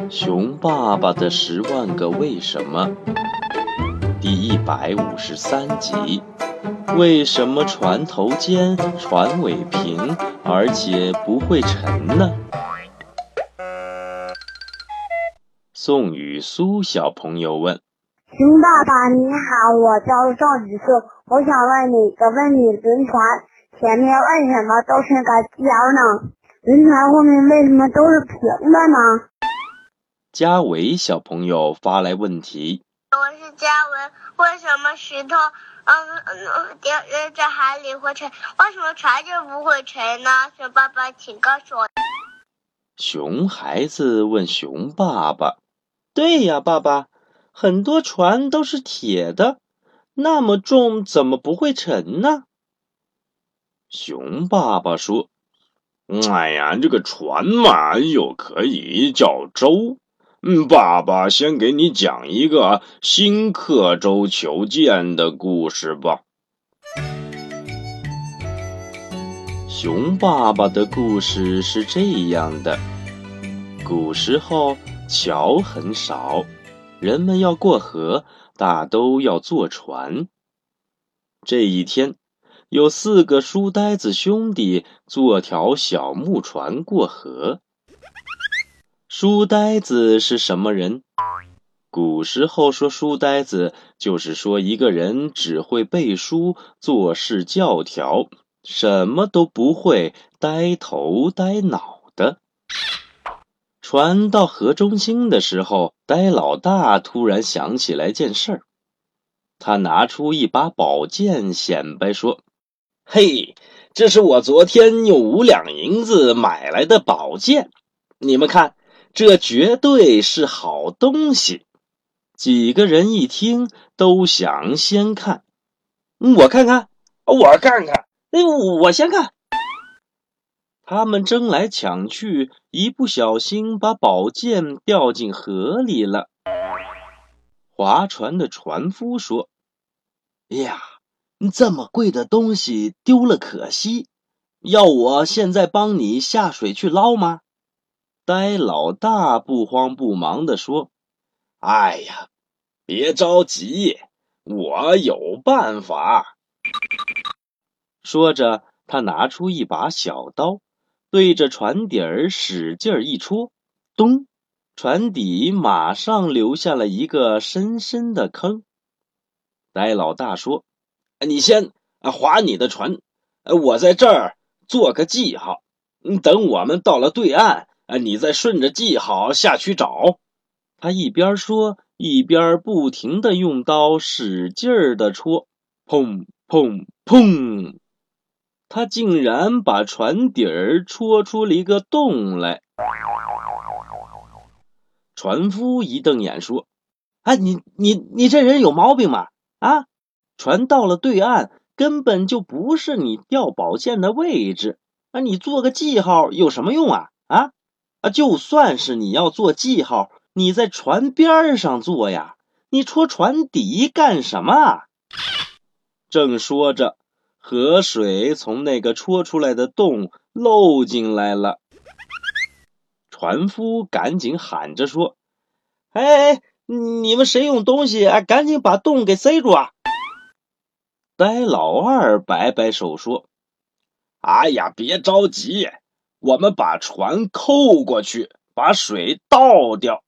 熊爸爸的10万个为什么第153集，为什么船头尖，船尾平，而且不会沉呢？宋雨苏小朋友问： 熊爸爸你好，我叫赵子树，我想问你一个问题，轮船前面为什么都是个尖呢？轮船后面为什么都是平的呢？ 嘉维小朋友发来问题。 我是嘉维，为什么石头掉在海里会沉？为什么船就不会沉呢？熊爸爸请告诉我。 熊孩子问熊爸爸：对呀，爸爸，很多船都是铁的，那么重怎么不会沉呢？熊爸爸说：哎呀，这个船嘛，又可以叫舟。爸爸先给你讲一个新刻舟求剑的故事吧。熊爸爸的故事是这样的：古时候桥很少，人们要过河，大都要坐船。这一天，有4个书呆子兄弟坐条小木船过河。书呆子是什么人？古时候说书呆子，就是说一个人只会背书，做事教条，什么都不会，呆头呆脑的。船到河中心的时候，呆老大突然想起来件事儿，他拿出一把宝剑显摆说：嘿，这是我昨天用5两银子买来的宝剑，你们看，这绝对是好东西。几个人一听都想先看。我看看，我看看，我先看。他们争来抢去，一不小心把宝剑掉进河里了。划船的船夫说：呀，这么贵的东西丢了可惜，要我现在帮你下水去捞吗？呆老大不慌不忙地说：哎呀，别着急，我有办法。说着，他拿出一把小刀，对着船底儿使劲一戳，咚，船底马上留下了一个深深的坑。呆老大说：你先划你的船，我在这儿做个记号，等我们到了对岸，你再顺着记号下去找。他一边说，一边不停地用刀使劲儿地戳，砰砰砰，他竟然把船底儿戳出了一个洞来。船夫一瞪眼说：你这人有毛病吗？船到了对岸，根本就不是你掉宝剑的位置，你做个记号有什么用啊？就算是你要做记号，你在船边上做呀，你戳船底干什么啊？正说着，河水从那个戳出来的洞漏进来了。船夫赶紧喊着说：哎，你们谁用东西赶紧把洞给塞住啊！呆老二摆摆手说：哎呀，别着急，我们把船扣过去，把水倒掉。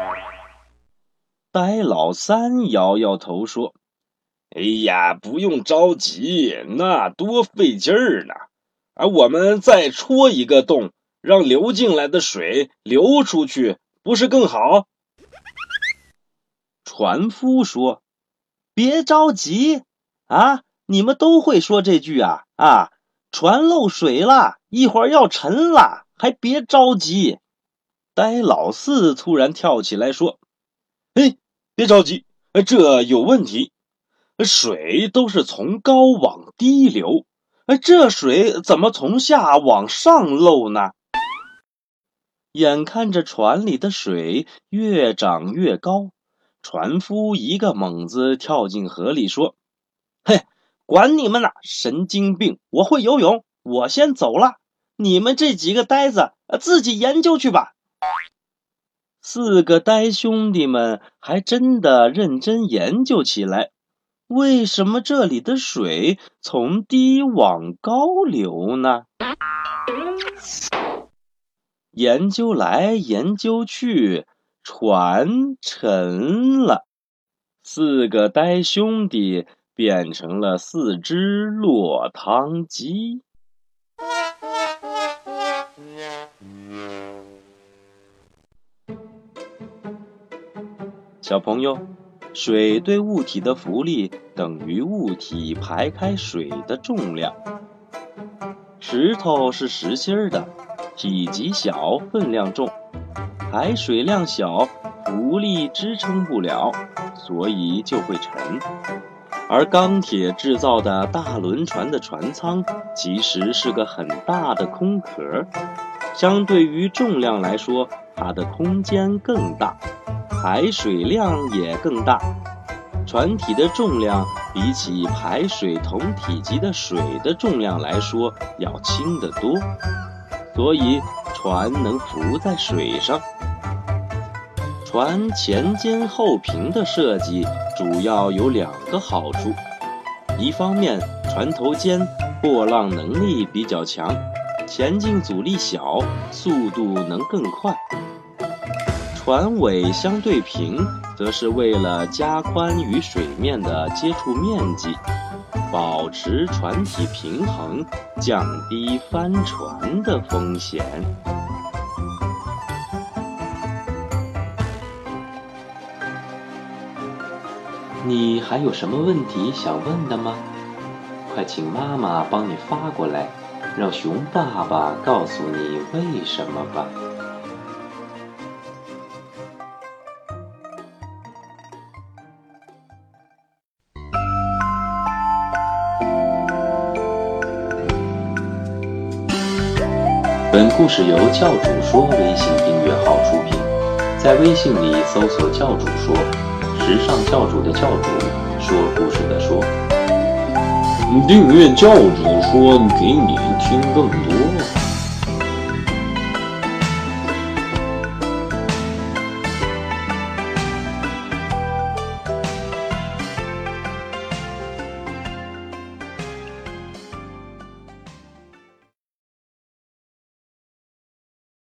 呆老三摇摇头说：哎呀，不用着急，那多费劲儿呢。我们再戳一个洞，让流进来的水流出去，不是更好？船夫说：别着急你们都会说这句船漏水了，一会儿要沉了，还别着急。呆老四突然跳起来说：别着急，这有问题。水都是从高往低流，这水怎么从下往上漏呢？眼看着船里的水越涨越高，船夫一个猛子跳进河里说：管你们呢，神经病，我会游泳，我先走了，你们这几个呆子自己研究去吧。 4个呆兄弟们还真的认真研究起来，为什么这里的水从低往高流呢？研究来研究去，船沉了，4个呆兄弟变成了4只落汤鸡。小朋友，水对物体的浮力等于物体排开水的重量。石头是实心的，体积小，分量重，排水量小，浮力支撑不了，所以就会沉。而钢铁制造的大轮船的船舱其实是个很大的空壳，相对于重量来说，它的空间更大，排水量也更大。船体的重量比起排水同体积的水的重量来说要轻得多，所以船能浮在水上。船前尖后平的设计主要有2个好处，一方面船头尖破浪能力比较强，前进阻力小，速度能更快。船尾相对平，则是为了加宽与水面的接触面积，保持船体平衡，降低翻船的风险。你还有什么问题想问的吗？快请妈妈帮你发过来，让熊爸爸告诉你为什么吧。本故事由教主说微信订阅号出品，在微信里搜索教主说，时尚教主的教主，说故事的说。 订阅教主说，给你听更多